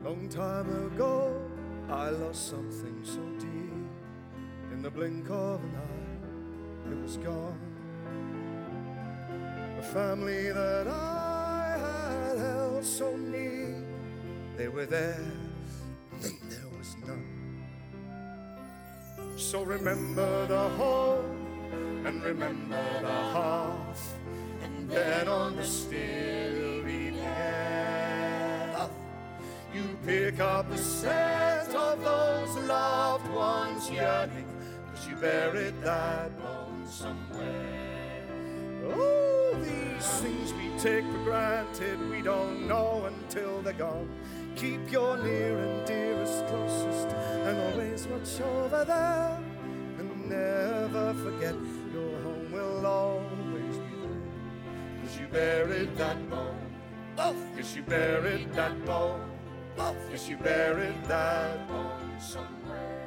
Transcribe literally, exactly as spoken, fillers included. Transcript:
Long time ago, I lost something so deep. In the blink of an eye, it was gone. The family that I had held so near, they were there, and there was none. So remember the home, and remember the hearth, and then on the stilly path, you pick up the scent of those loved ones yearning, 'cause you buried that bone somewhere. Oh, these things we take for granted, we don't know until they're gone. Keep your near and dearest closest, and always watch over them, and never forget your home will always be there. 'Cause you buried that bone, oh, 'cause you buried that bone, oh, 'cause you buried that bone somewhere.